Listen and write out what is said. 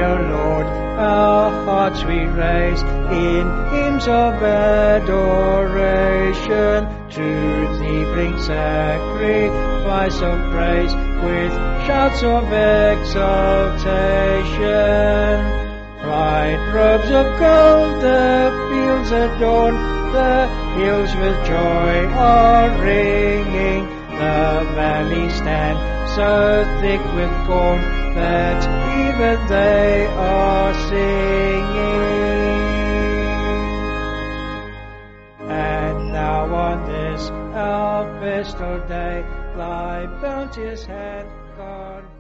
O Lord, our hearts we raise in hymns of adoration. To thee bring sacrifice of praise with shouts of exaltation. Bright robes of gold the fields adorn, the hills with joy are ringing. The valleys stand so thick with corn that even they are singing. And now on this our festal day, thy bounteous hand, God,